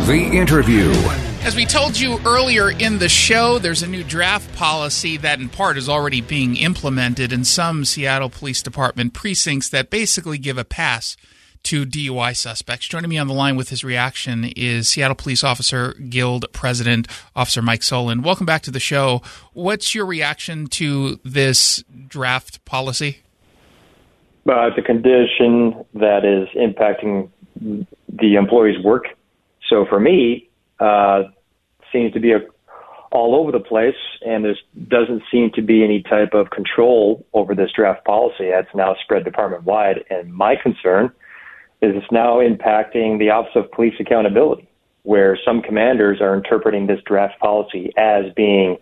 The Interview. As we told you earlier in the show, there's a new draft policy that in part is already being implemented in some Seattle Police Department precincts that basically give a pass to DUI suspects. Joining me on the line with his reaction is Seattle Police Officer Guild President, Officer Mike Solon. Welcome back to the show. What's your reaction to this draft policy? It's a condition that is impacting the employee's work. So for me, seems to be all over the place, and there doesn't seem to be any type of control over this draft policy that's now spread department-wide. And my concern is it's now impacting the Office of Police Accountability, where some commanders are interpreting this draft policy as being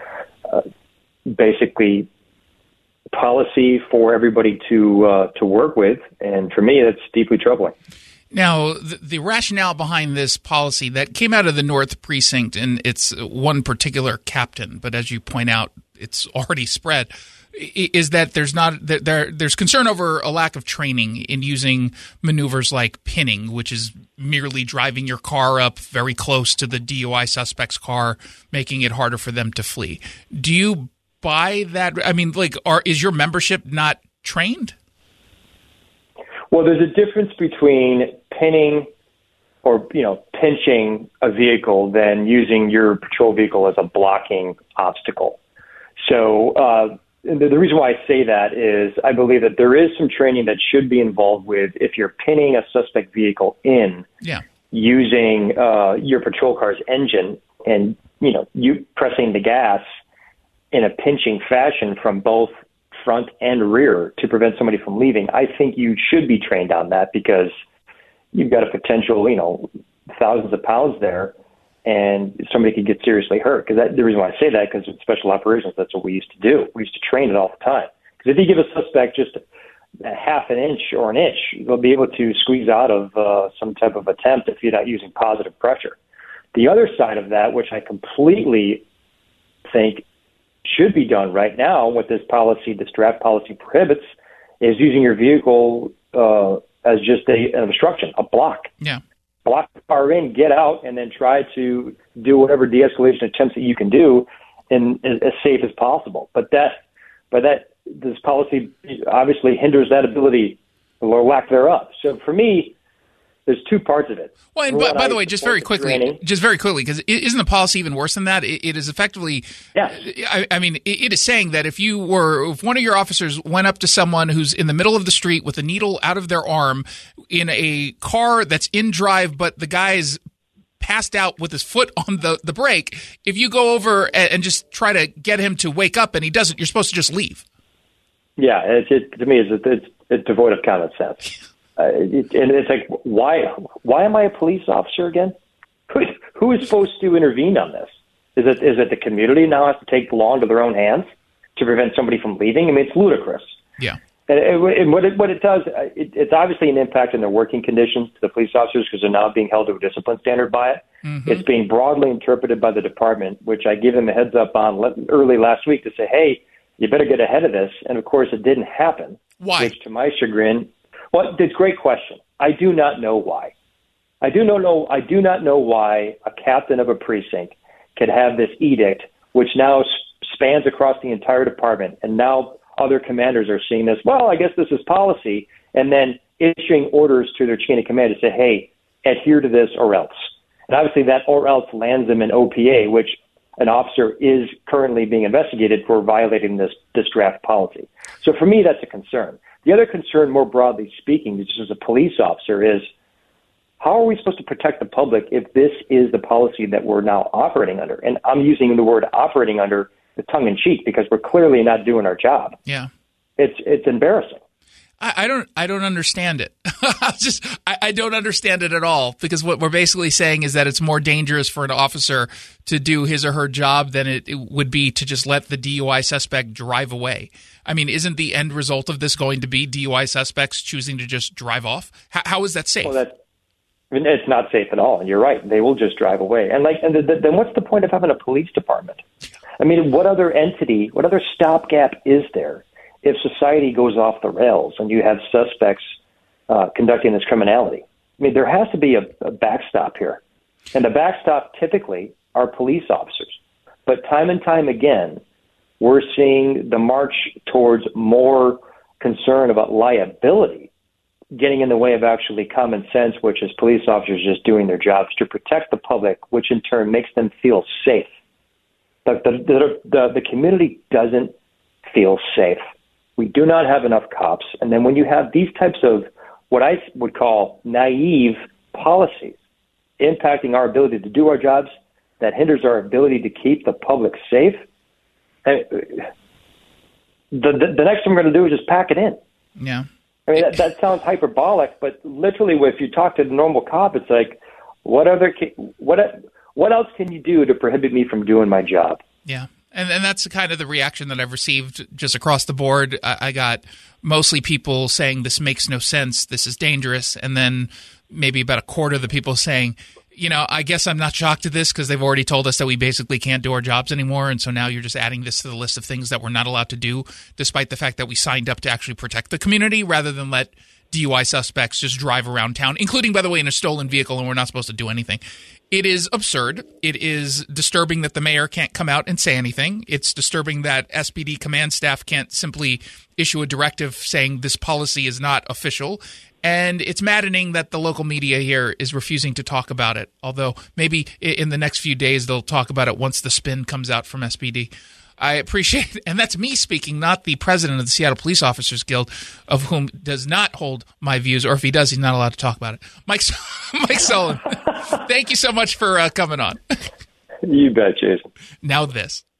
basically policy for everybody to work with. And for me, that's deeply troubling. Now, the rationale behind this policy that came out of the North Precinct, and it's one particular captain, but as you point out, it's already spread, is that there's concern over a lack of training in using maneuvers like pinning, which is merely driving your car up very close to the DUI suspect's car, making it harder for them to flee. Do you buy that? I mean, is your membership not trained? Well, there's a difference between pinning or, pinching a vehicle than using your patrol vehicle as a blocking obstacle. So the reason why I say that is I believe that there is some training that should be involved with if you're pinning a suspect vehicle in using your patrol car's engine and, you pressing the gas in a pinching fashion from both front and rear to prevent somebody from leaving. I think you should be trained on that because you've got a potential, thousands of pounds there, and somebody could get seriously hurt. Because the reason why I say that, because in special operations, that's what we used to do. We used to train it all the time. Because if you give a suspect just a half an inch or an inch, they'll be able to squeeze out of some type of attempt if you're not using positive pressure. The other side of that, which I completely think should be done right now, what this draft policy prohibits, is using your vehicle as just an obstruction, a block. Yeah. Block the car in, get out, and then try to do whatever de-escalation attempts that you can do in as safe as possible. But this policy obviously hinders that ability or lack thereof. So for me, there's two parts of it. Well, and by the way, just very quickly, because isn't the policy even worse than that? It is effectively, I mean, it is saying that if one of your officers went up to someone who's in the middle of the street with a needle out of their arm in a car that's in drive, but the guy is passed out with his foot on the brake, if you go over and just try to get him to wake up and he doesn't, you're supposed to just leave. Yeah, to me, it's devoid of common sense. And it's like, why am I a police officer again? Who is supposed to intervene on this? Is it the community now has to take the law into their own hands to prevent somebody from leaving? I mean, it's ludicrous. Yeah. And what it does, it's obviously an impact on their working conditions to the police officers because they're now being held to a discipline standard by it. Mm-hmm. It's being broadly interpreted by the department, which I gave them a heads up on early last week to say, hey, you better get ahead of this. And of course, it didn't happen. Why? Which, to my chagrin. Well, it's a great question. I do not know why. I do not know why a captain of a precinct could have this edict, which now spans across the entire department, and now other commanders are seeing this. Well, I guess this is policy, and then issuing orders to their chain of command to say, "Hey, adhere to this, or else." And obviously, that or else lands them in OPA, which an officer is currently being investigated for violating this draft policy. So for me, that's a concern. The other concern, more broadly speaking, just as a police officer, is how are we supposed to protect the public if this is the policy that we're now operating under? And I'm using the word operating under the tongue-in-cheek because we're clearly not doing our job. Yeah, it's embarrassing. I don't understand it. I don't understand it at all, because what we're basically saying is that it's more dangerous for an officer to do his or her job than it would be to just let the DUI suspect drive away. I mean, isn't the end result of this going to be DUI suspects choosing to just drive off? How is that safe? Well, it's not safe at all. And you're right. They will just drive away. And then what's the point of having a police department? I mean, what other entity, what other stopgap is there if society goes off the rails and you have suspects conducting this criminality? I mean, there has to be a backstop here. And the backstop typically are police officers. But time and time again, we're seeing the march towards more concern about liability getting in the way of actually common sense, which is police officers just doing their jobs to protect the public, which in turn makes them feel safe. The community doesn't feel safe. We do not have enough cops. And then when you have these types of what I would call naive policies impacting our ability to do our jobs, that hinders our ability to keep the public safe, the next thing we're going to do is just pack it in. Yeah. I mean, that sounds hyperbolic, but literally, if you talk to the normal cop, it's like, what else can you do to prohibit me from doing my job? Yeah. And that's kind of the reaction that I've received just across the board. I got mostly people saying this makes no sense, this is dangerous, and then maybe about a quarter of the people saying, I guess I'm not shocked at this because they've already told us that we basically can't do our jobs anymore, and so now you're just adding this to the list of things that we're not allowed to do, despite the fact that we signed up to actually protect the community rather than let DUI suspects just drive around town, including, by the way, in a stolen vehicle, and we're not supposed to do anything. It is absurd. It is disturbing that the mayor can't come out and say anything. It's disturbing that SPD command staff can't simply issue a directive saying this policy is not official. And it's maddening that the local media here is refusing to talk about it, although maybe in the next few days they'll talk about it once the spin comes out from SPD. I appreciate it. And that's me speaking, not the president of the Seattle Police Officers Guild, of whom does not hold my views, or if he does, he's not allowed to talk about it. Mike Sullivan, thank you so much for coming on. You bet, Jason. Now this.